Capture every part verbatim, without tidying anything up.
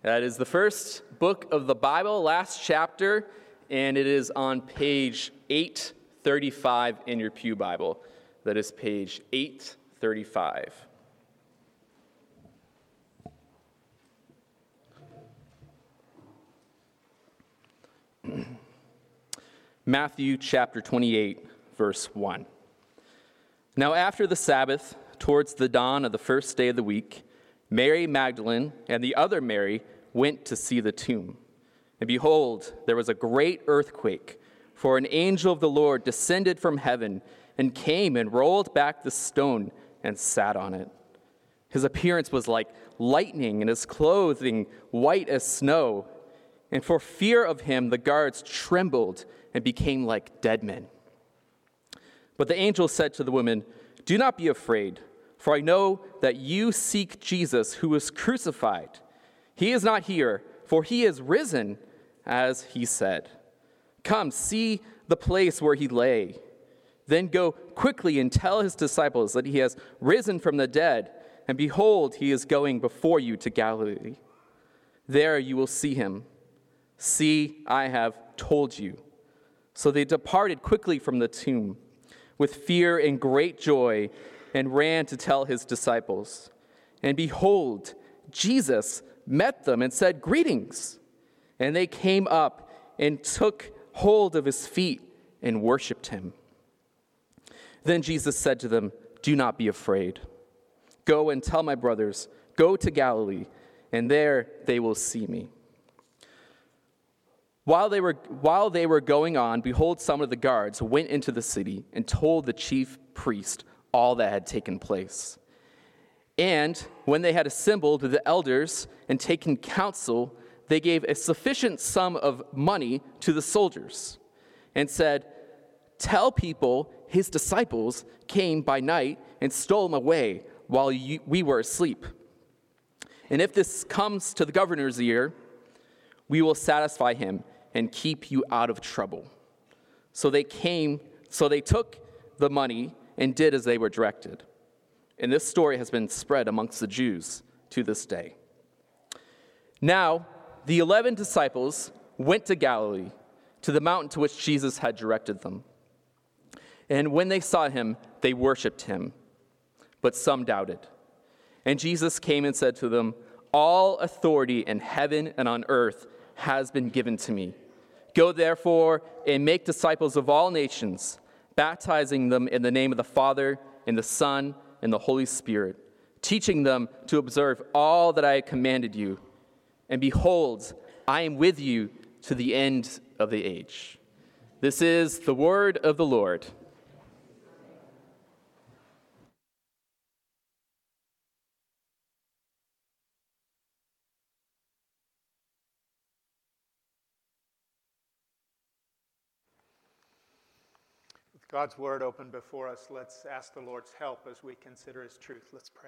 That is the first book of the Bible, last chapter, and it is on page eight thirty-five in your pew Bible. That is page eight thirty-five. Matthew chapter twenty-eight, verse one. Now after the Sabbath, towards the dawn of the first day of the week, Mary Magdalene and the other Mary went to see the tomb. And behold, there was a great earthquake, for an angel of the Lord descended from heaven and came and rolled back the stone and sat on it. His appearance was like lightning, and his clothing white as snow. And for fear of him, the guards trembled and became like dead men. But the angel said to the woman, "Do not be afraid, for I know that you seek Jesus who was crucified. He is not here, for he is risen, as he said. Come, see the place where he lay. Then go quickly and tell his disciples that he has risen from the dead, and behold, he is going before you to Galilee. There you will see him. See, I have told you." So they departed quickly from the tomb with fear and great joy, and ran to tell his disciples. And behold, Jesus met them and said, "Greetings." And they came up and took hold of his feet and worshipped him. Then Jesus said to them, "Do not be afraid. Go and tell my brothers, go to Galilee, and there they will see me." While they were while they were going on, behold, some of the guards went into the city and told the chief priest all that had taken place. And when they had assembled the elders and taken counsel, they gave a sufficient sum of money to the soldiers and said, "Tell people his disciples came by night and stole him away while you, we were asleep. And if this comes to the governor's ear, we will satisfy him and keep you out of trouble." So they came, so they took the money and did as they were directed. And this story has been spread amongst the Jews to this day. Now, the eleven disciples went to Galilee, to the mountain to which Jesus had directed them. And when they saw him, they worshipped him, but some doubted. And Jesus came and said to them, "All authority in heaven and on earth has been given to me. Go therefore and make disciples of all nations, baptizing them in the name of the Father and the Son and the Holy Spirit, teaching them to observe all that I have commanded you. And behold, I am with you to the end of the age." This is the word of the Lord. God's word open before us. Let's ask the Lord's help as we consider his truth. Let's pray.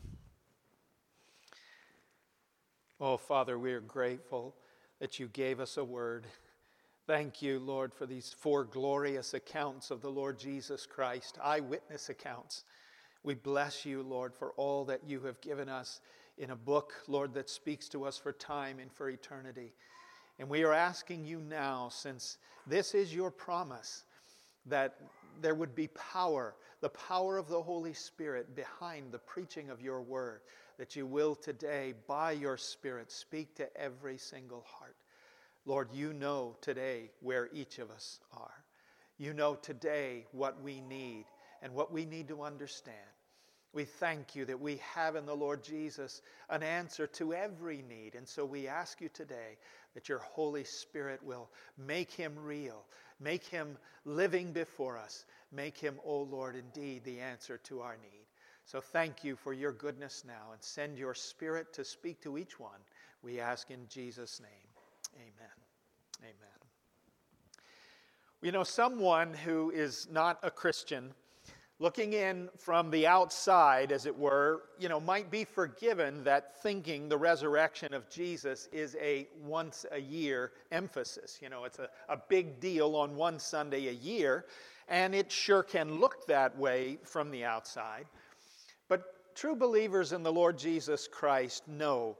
Oh, Father, we are grateful that you gave us a word. Thank you, Lord, for these four glorious accounts of the Lord Jesus Christ, eyewitness accounts. We bless you, Lord, for all that you have given us in a book, Lord, that speaks to us for time and for eternity. And we are asking you now, since this is your promise, that there would be power, the power of the Holy Spirit behind the preaching of your word, that you will today, by your Spirit, speak to every single heart. Lord, you know today where each of us are. You know today what we need and what we need to understand. We thank you that we have in the Lord Jesus an answer to every need. And so we ask you today that your Holy Spirit will make him real. Make him living before us. Make him, O Lord, indeed the answer to our need. So thank you for your goodness now, and send your Spirit to speak to each one. We ask in Jesus' name. Amen. Amen. You know, someone who is not a Christian, looking in from the outside, as it were, you know, might be forgiven that thinking the resurrection of Jesus is a once-a-year emphasis. You know, it's a, a big deal on one Sunday a year, and it sure can look that way from the outside. But true believers in the Lord Jesus Christ know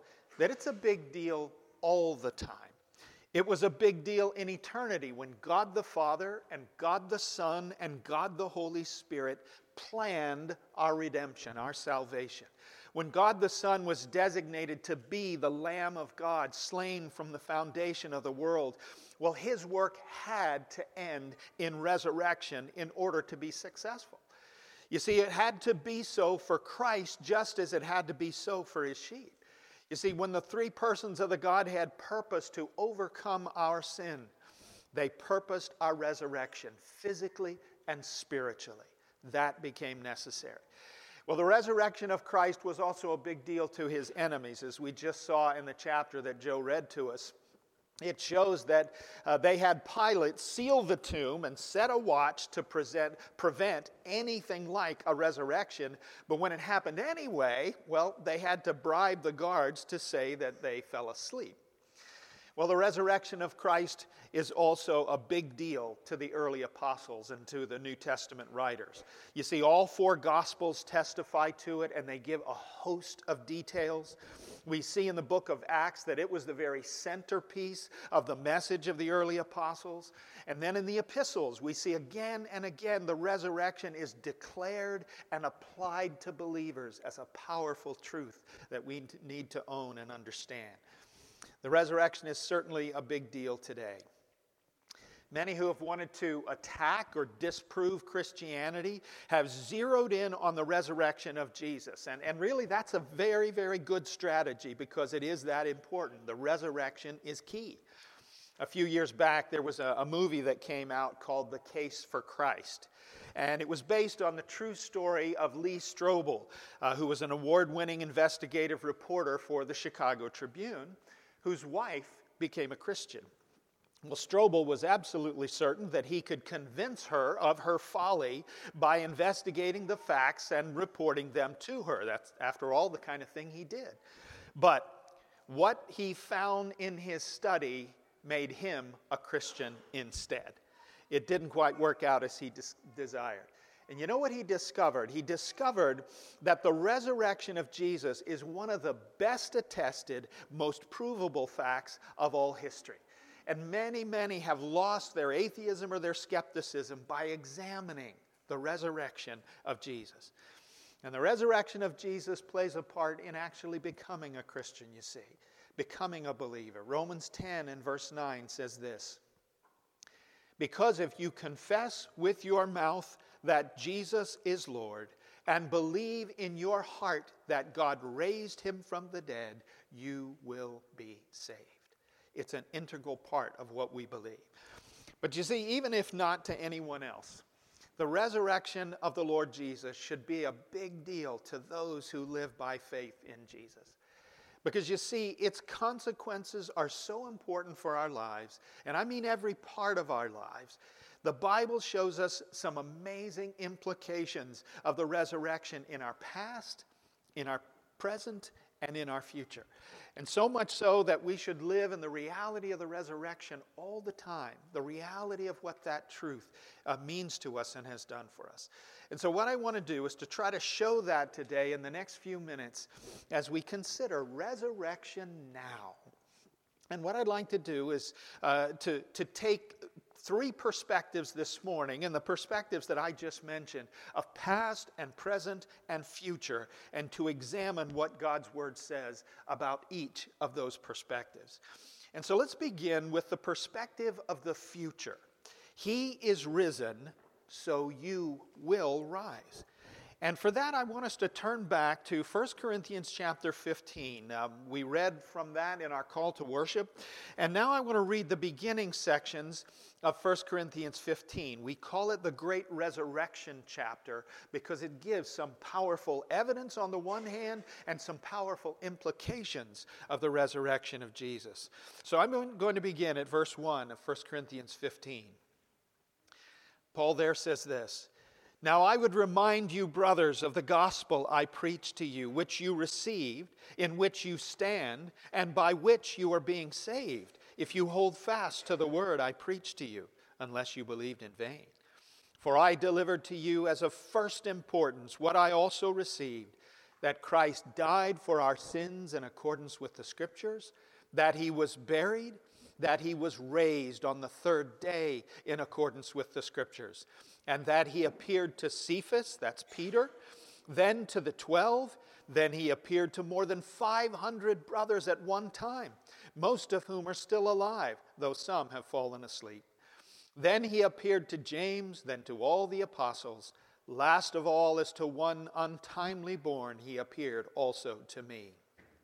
that it's a big deal all the time. It was a big deal in eternity when God the Father and God the Son and God the Holy Spirit planned our redemption, our salvation. When God the Son was designated to be the Lamb of God, slain from the foundation of the world, well, his work had to end in resurrection in order to be successful. You see, it had to be so for Christ just as it had to be so for his sheep. You see, when the three persons of the Godhead purposed to overcome our sin, they purposed our resurrection physically and spiritually. That became necessary. Well, the resurrection of Christ was also a big deal to his enemies, as we just saw in the chapter that Joe read to us. It shows that uh, they had Pilate seal the tomb and set a watch to present, prevent anything like a resurrection. But when it happened anyway, well, they had to bribe the guards to say that they fell asleep. Well, the resurrection of Christ is also a big deal to the early apostles and to the New Testament writers. You see, all four Gospels testify to it, and they give a host of details. We see in the book of Acts that it was the very centerpiece of the message of the early apostles. And then in the epistles, we see again and again the resurrection is declared and applied to believers as a powerful truth that we need to own and understand. The resurrection is certainly a big deal today. Many who have wanted to attack or disprove Christianity have zeroed in on the resurrection of Jesus. And, and really, that's a very, very good strategy because it is that important. The resurrection is key. A few years back, there was a, a movie that came out called The Case for Christ. And it was based on the true story of Lee Strobel, uh, who was an award-winning investigative reporter for the Chicago Tribune, whose wife became a Christian. Well, Strobel was absolutely certain that he could convince her of her folly by investigating the facts and reporting them to her. That's, after all, the kind of thing he did. But what he found in his study made him a Christian instead. It didn't quite work out as he des- desired. And you know what he discovered? He discovered that the resurrection of Jesus is one of the best attested, most provable facts of all history. And many, many have lost their atheism or their skepticism by examining the resurrection of Jesus. And the resurrection of Jesus plays a part in actually becoming a Christian, you see, becoming a believer. Romans ten and verse nine says this: "Because if you confess with your mouth that Jesus is Lord and believe in your heart that God raised him from the dead, you will be saved." It's an integral part of what we believe. But you see, even if not to anyone else, the resurrection of the Lord Jesus should be a big deal to those who live by faith in Jesus. Because you see, its consequences are so important for our lives, and I mean every part of our lives. The Bible shows us some amazing implications of the resurrection in our past, in our present, and in our future. And so much so that we should live in the reality of the resurrection all the time, the reality of what that truth uh, means to us and has done for us. And so what I want to do is to try to show that today in the next few minutes as we consider resurrection now. And what I'd like to do is uh, to, to take three perspectives this morning, and the perspectives that I just mentioned, of past and present and future, and to examine what God's Word says about each of those perspectives. And so let's begin with the perspective of the future. He is risen, so you will rise. And for that, I want us to turn back to First Corinthians chapter fifteen. Um, we read from that in our call to worship. And now I want to read the beginning sections of First Corinthians fifteen. We call it the Great Resurrection chapter because it gives some powerful evidence on the one hand and some powerful implications of the resurrection of Jesus. So I'm going to begin at verse one of First Corinthians fifteen. Paul there says this: "Now I would remind you, brothers, of the gospel I preached to you, which you received, in which you stand, and by which you are being saved, if you hold fast to the word I preached to you, unless you believed in vain. For I delivered to you as of first importance what I also received, that Christ died for our sins in accordance with the Scriptures, that he was buried, that he was raised on the third day in accordance with the Scriptures, and that he appeared to Cephas, that's Peter, then to the twelve, then he appeared to more than five hundred brothers at one time, most of whom are still alive, though some have fallen asleep. Then he appeared to James, then to all the apostles. Last of all, as to one untimely born, he appeared also to me.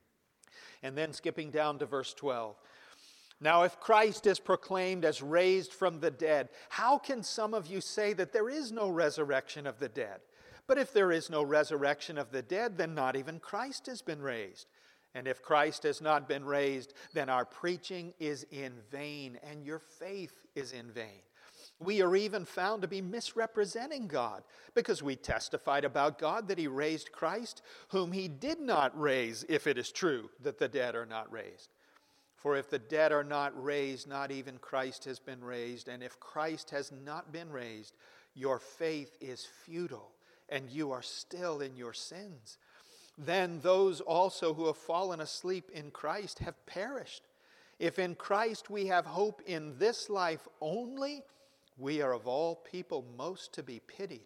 And then skipping down to verse twelve. Now, if Christ is proclaimed as raised from the dead, how can some of you say that there is no resurrection of the dead? But if there is no resurrection of the dead, then not even Christ has been raised. And if Christ has not been raised, then our preaching is in vain, and your faith is in vain. We are even found to be misrepresenting God, because we testified about God that he raised Christ, whom he did not raise, if it is true that the dead are not raised. For if the dead are not raised, not even Christ has been raised. And if Christ has not been raised, your faith is futile, and you are still in your sins. Then those also who have fallen asleep in Christ have perished. If in Christ we have hope in this life only, we are of all people most to be pitied.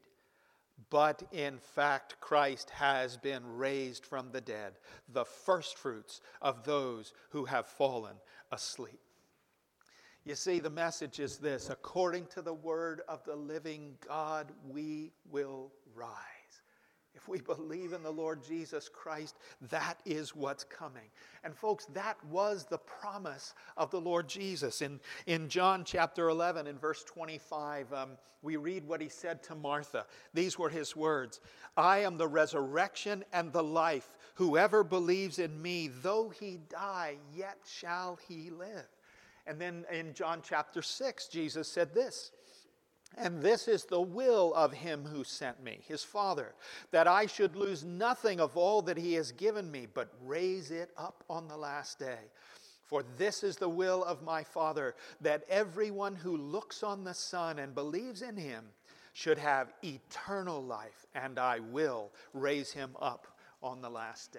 But in fact, Christ has been raised from the dead, the firstfruits of those who have fallen asleep. You see, the message is this: according to the word of the living God, we will rise. If we believe in the Lord Jesus Christ, that is what's coming. And folks, that was the promise of the Lord Jesus. In, in John chapter eleven, in verse twenty-five, um, we read what he said to Martha. These were his words: I am the resurrection and the life. Whoever believes in me, though he die, yet shall he live. And then in John chapter six, Jesus said this: and this is the will of him who sent me, his Father, that I should lose nothing of all that he has given me, but raise it up on the last day. For this is the will of my Father, that everyone who looks on the Son and believes in him should have eternal life, and I will raise him up on the last day.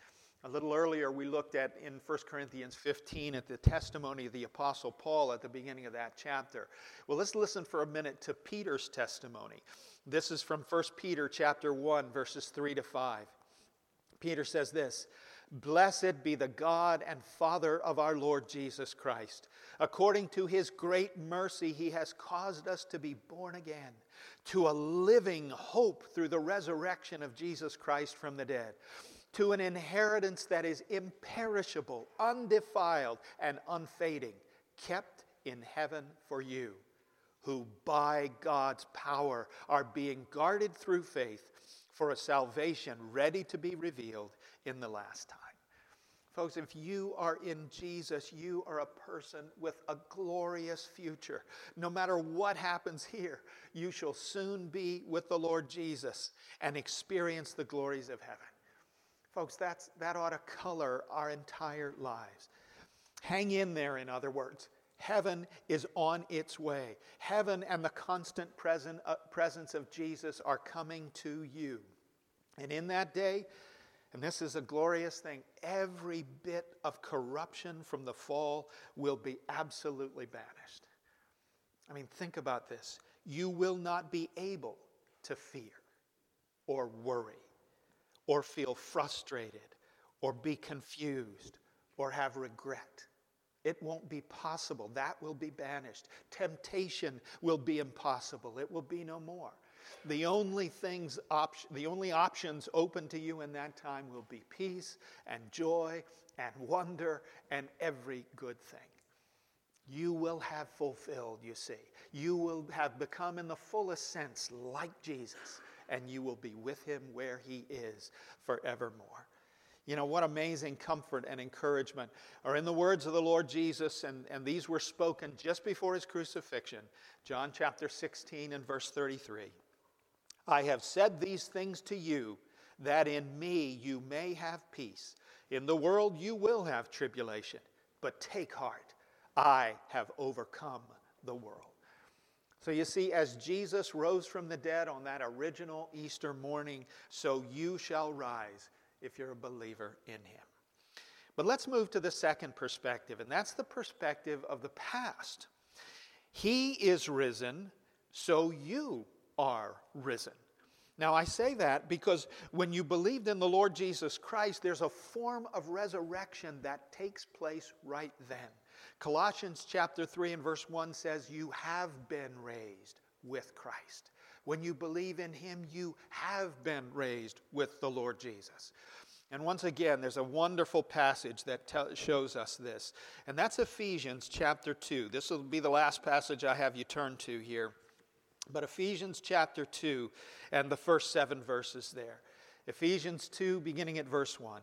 A little earlier, we looked at, in First Corinthians fifteen, at the testimony of the Apostle Paul at the beginning of that chapter. Well, let's listen for a minute to Peter's testimony. This is from First Peter chapter one, verses three to five. Peter says this: Blessed be the God and Father of our Lord Jesus Christ. According to his great mercy, he has caused us to be born again to a living hope through the resurrection of Jesus Christ from the dead, to an inheritance that is imperishable, undefiled, and unfading, kept in heaven for you, who by God's power are being guarded through faith for a salvation ready to be revealed in the last time. Folks, if you are in Jesus, you are a person with a glorious future. No matter what happens here, you shall soon be with the Lord Jesus and experience the glories of heaven. Folks, that's, that ought to color our entire lives. Hang in there, in other words. Heaven is on its way. Heaven and the constant present, uh, presence of Jesus are coming to you. And in that day, and this is a glorious thing, every bit of corruption from the fall will be absolutely banished. I mean, think about this. You will not be able to fear or worry or feel frustrated or be confused or have regret. It won't be possible. That will be banished. Temptation will be impossible. It will be no more. The only things, op- the only options open to you in that time will be peace and joy and wonder and every good thing. You will have fulfilled, you see. You will have become in the fullest sense like Jesus, and you will be with him where he is forevermore. You know, what amazing comfort and encouragement are in the words of the Lord Jesus, and, and these were spoken just before his crucifixion. John chapter sixteen and verse thirty-three. I have said these things to you, that in me you may have peace. In the world you will have tribulation, but take heart, I have overcome the world. So you see, as Jesus rose from the dead on that original Easter morning, so you shall rise if you're a believer in him. But let's move to the second perspective, and that's the perspective of the past. He is risen, so you are risen. Now, I say that because when you believed in the Lord Jesus Christ, there's a form of resurrection that takes place right then. Colossians chapter three and verse one says, you have been raised with Christ. When you believe in him, you have been raised with the Lord Jesus. And once again, there's a wonderful passage that te- shows us this. And that's Ephesians chapter two. This will be the last passage I have you turn to here. But Ephesians chapter two and the first seven verses there. Ephesians two, beginning at verse one.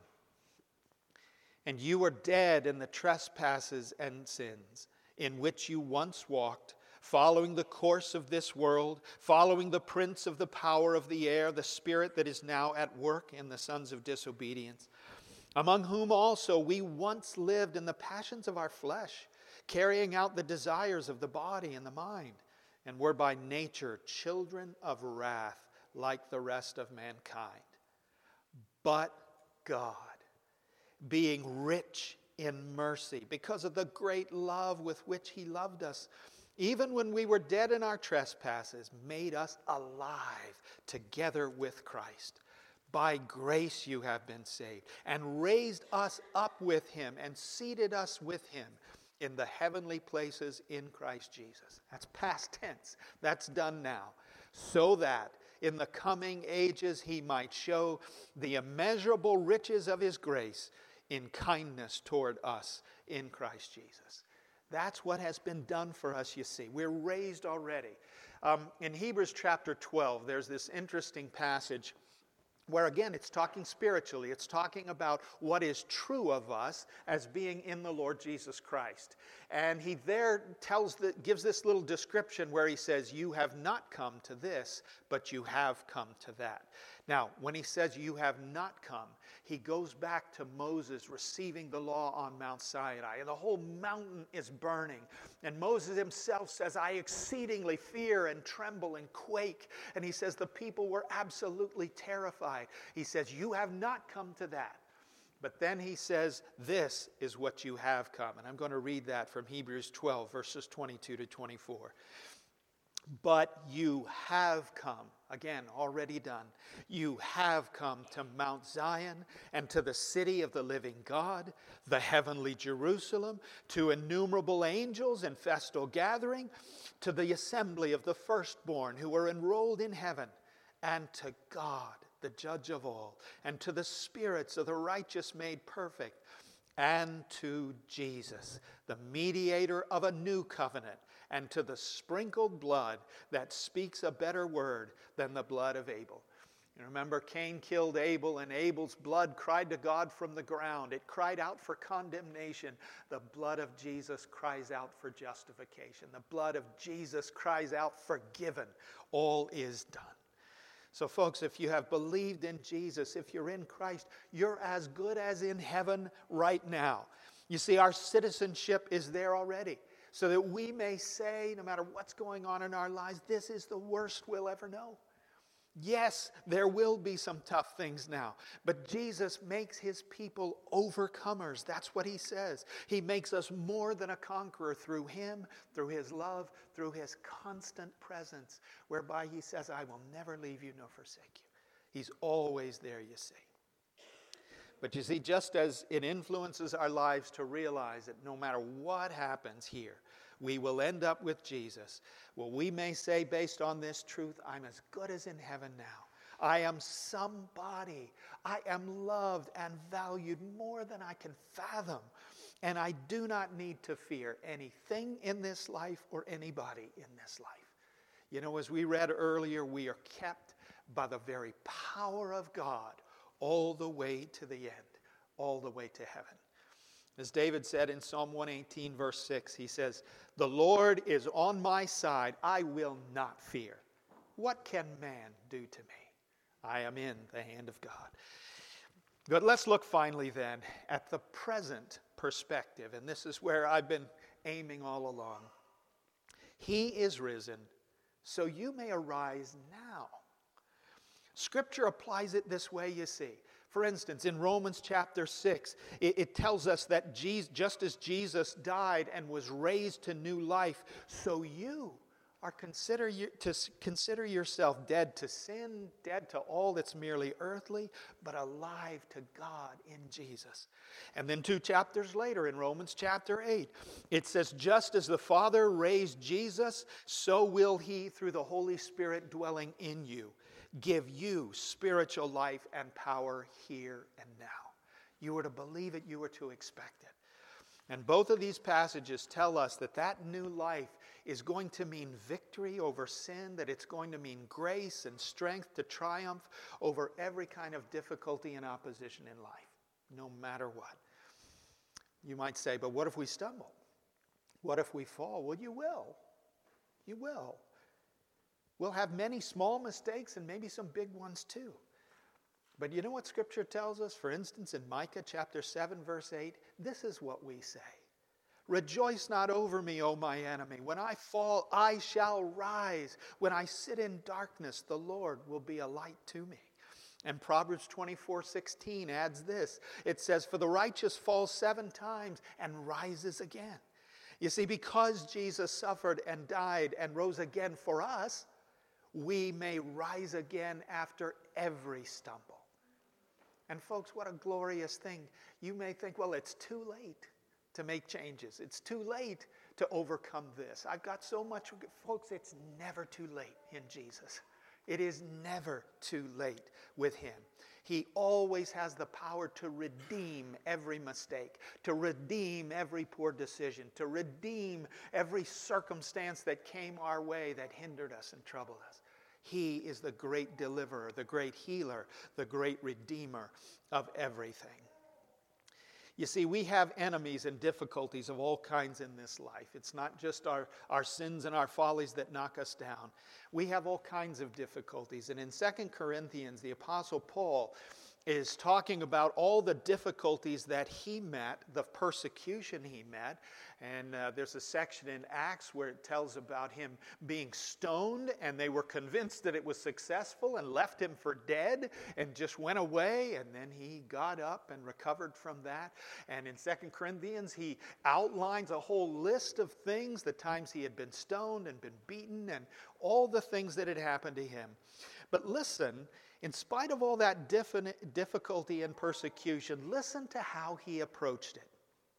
And you were dead in the trespasses and sins, in which you once walked, following the course of this world, following the prince of the power of the air, the spirit that is now at work in the sons of disobedience, among whom also we once lived in the passions of our flesh, carrying out the desires of the body and the mind, and were by nature children of wrath like the rest of mankind. But God, being rich in mercy, because of the great love with which he loved us, even when we were dead in our trespasses, made us alive together with Christ. By grace you have been saved, and raised us up with him, and seated us with him in the heavenly places in Christ Jesus. That's past tense. That's done now. So that in the coming ages he might show the immeasurable riches of his grace in kindness toward us in Christ Jesus. That's what has been done for us, you see. We're raised already. Um, in Hebrews chapter twelve, there's this interesting passage where, again, it's talking spiritually. It's talking about what is true of us as being in the Lord Jesus Christ. And he there tells the, gives this little description where he says, you have not come to this, but you have come to that. Now, when he says you have not come, he goes back to Moses receiving the law on Mount Sinai. And the whole mountain is burning. And Moses himself says, I exceedingly fear and tremble and quake. And he says the people were absolutely terrified. He says, you have not come to that. But then he says, this is what you have come. And I'm going to read that from Hebrews twelve, verses twenty-two to twenty-four. But you have come, again, already done. You have come to Mount Zion and to the city of the living God, the heavenly Jerusalem, to innumerable angels in festal gathering, to the assembly of the firstborn who are enrolled in heaven, and to God, the judge of all, and to the spirits of the righteous made perfect, and to Jesus, the mediator of a new covenant, and to the sprinkled blood that speaks a better word than the blood of Abel. You remember, Cain killed Abel, and Abel's blood cried to God from the ground. It cried out for condemnation. The blood of Jesus cries out for justification. The blood of Jesus cries out forgiven. All is done. So folks, if you have believed in Jesus, if you're in Christ, you're as good as in heaven right now. You see, our citizenship is there already, so that we may say, no matter what's going on in our lives, this is the worst we'll ever know. Yes, there will be some tough things now, but Jesus makes his people overcomers. That's what he says. He makes us more than a conqueror through him, through his love, through his constant presence, whereby he says, I will never leave you nor forsake you. He's always there, you see. But you see, just as it influences our lives to realize that no matter what happens here, we will end up with Jesus. Well, we may say, based on this truth, I'm as good as in heaven now. I am somebody. I am loved and valued more than I can fathom. And I do not need to fear anything in this life or anybody in this life. You know, as we read earlier, we are kept by the very power of God all the way to the end, all the way to heaven. As David said in Psalm one eighteen, verse six, he says, the Lord is on my side. I will not fear. What can man do to me? I am in the hand of God. But let's look finally then at the present perspective. And this is where I've been aiming all along. He is risen, so you may arise now. Scripture applies it this way, you see. For instance, in Romans chapter six, it, it tells us that Jesus, just as Jesus died and was raised to new life, so you are consider you, to consider yourself dead to sin, dead to all that's merely earthly, but alive to God in Jesus. And then two chapters later, in Romans chapter eight, it says, just as the Father raised Jesus, so will He, through the Holy Spirit dwelling in you, give you spiritual life and power here and now. You were to believe it, you were to expect it. And both of these passages tell us that that new life is going to mean victory over sin, that it's going to mean grace and strength to triumph over every kind of difficulty and opposition in life, no matter what. You might say, but what if we stumble? What if we fall? Well, you will. You will. We'll have many small mistakes and maybe some big ones too. But you know what Scripture tells us? For instance, in Micah chapter seven, verse eight, this is what we say. Rejoice not over me, O my enemy. When I fall, I shall rise. When I sit in darkness, the Lord will be a light to me. And Proverbs twenty-four sixteen adds this. It says, for the righteous falls seven times and rises again. You see, because Jesus suffered and died and rose again for us, we may rise again after every stumble. And folks, what a glorious thing. You may think, well, it's too late to make changes. It's too late to overcome this. I've got so much. Folks, it's never too late in Jesus. It is never too late with Him. He always has the power to redeem every mistake, to redeem every poor decision, to redeem every circumstance that came our way that hindered us and troubled us. He is the great deliverer, the great healer, the great redeemer of everything. You see, we have enemies and difficulties of all kinds in this life. It's not just our, our sins and our follies that knock us down. We have all kinds of difficulties. And in Second Corinthians, the Apostle Paul is talking about all the difficulties that he met, the persecution he met. And uh, there's a section in Acts where it tells about him being stoned, and they were convinced that it was successful and left him for dead and just went away. And then he got up and recovered from that. And in Second Corinthians, he outlines a whole list of things, the times he had been stoned and been beaten and all the things that had happened to him. But listen, in spite of all that difficulty and persecution, listen to how he approached it.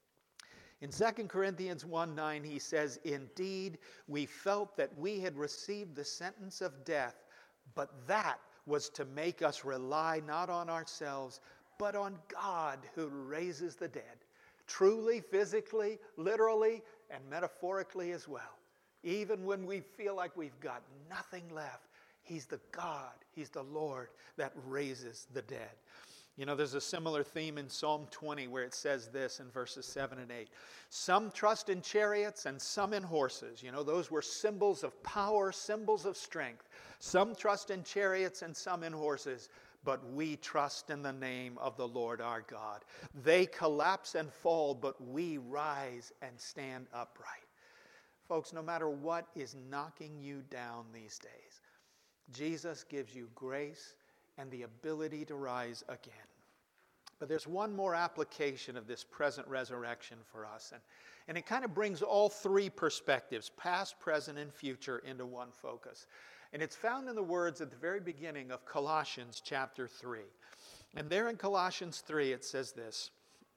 In Second Corinthians one nine, he says, indeed, we felt that we had received the sentence of death, but that was to make us rely not on ourselves, but on God who raises the dead. Truly, physically, literally, and metaphorically as well. Even when we feel like we've got nothing left, He's the God, He's the Lord that raises the dead. You know, there's a similar theme in Psalm twenty where it says this in verses seven and eight. Some trust in chariots and some in horses. You know, those were symbols of power, symbols of strength. Some trust in chariots and some in horses, but we trust in the name of the Lord our God. They collapse and fall, but we rise and stand upright. Folks, no matter what is knocking you down these days, Jesus gives you grace and the ability to rise again. But there's one more application of this present resurrection for us. And, and it kind of brings all three perspectives, past, present, and future, into one focus. And it's found in the words at the very beginning of Colossians chapter three. And there in Colossians three it says this,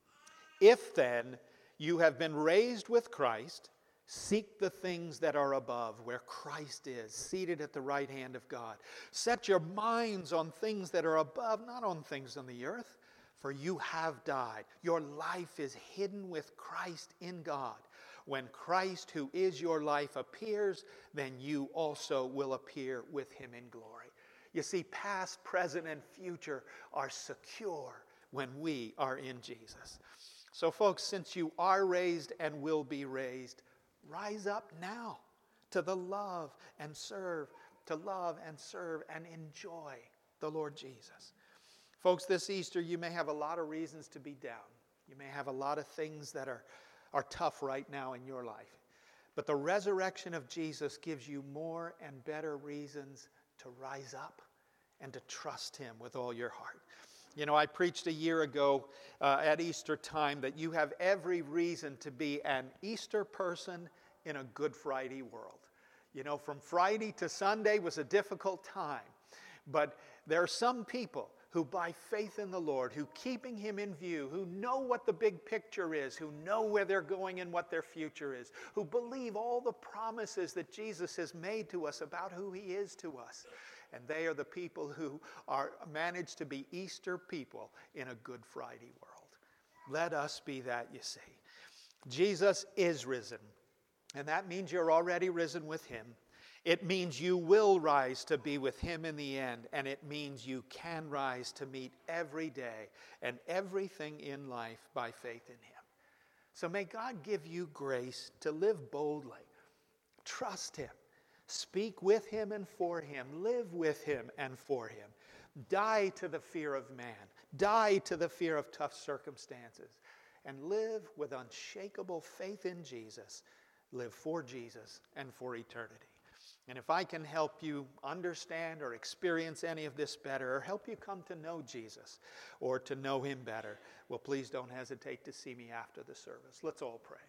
if then you have been raised with Christ, seek the things that are above, where Christ is, seated at the right hand of God. Set your minds on things that are above, not on things on the earth, for you have died. Your life is hidden with Christ in God. When Christ, who is your life, appears, then you also will appear with Him in glory. You see, past, present, and future are secure when we are in Jesus. So folks, since you are raised and will be raised, rise up now to the love and serve, to love and serve and enjoy the Lord Jesus. Folks, this Easter you may have a lot of reasons to be down. You may have a lot of things that are, are tough right now in your life. But the resurrection of Jesus gives you more and better reasons to rise up and to trust Him with all your heart. You know, I preached a year ago uh, at Easter time that you have every reason to be an Easter person in a Good Friday world. You know, from Friday to Sunday was a difficult time. But there are some people who by faith in the Lord, who keeping Him in view, who know what the big picture is, who know where they're going and what their future is, who believe all the promises that Jesus has made to us about who He is to us. And they are the people who are managed to be Easter people in a Good Friday world. Let us be that, you see. Jesus is risen. And that means you're already risen with Him. It means you will rise to be with Him in the end. And it means you can rise to meet every day and everything in life by faith in Him. So may God give you grace to live boldly. Trust Him. Speak with Him and for Him. Live with Him and for Him. Die to the fear of man. Die to the fear of tough circumstances. And live with unshakable faith in Jesus. Live for Jesus and for eternity. And if I can help you understand or experience any of this better, or help you come to know Jesus or to know Him better, well, please don't hesitate to see me after the service. Let's all pray.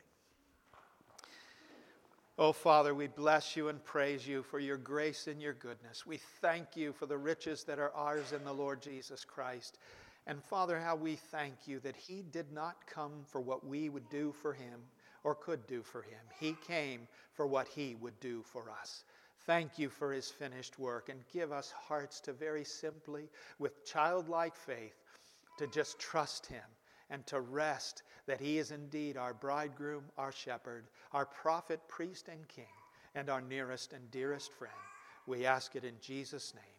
Oh, Father, we bless You and praise You for Your grace and Your goodness. We thank You for the riches that are ours in the Lord Jesus Christ. And Father, how we thank You that He did not come for what we would do for Him or could do for Him. He came for what He would do for us. Thank You for His finished work, and give us hearts to very simply, with childlike faith, to just trust Him and to rest that He is indeed our bridegroom, our shepherd, our prophet, priest, and king, and our nearest and dearest friend. We ask it in Jesus' name.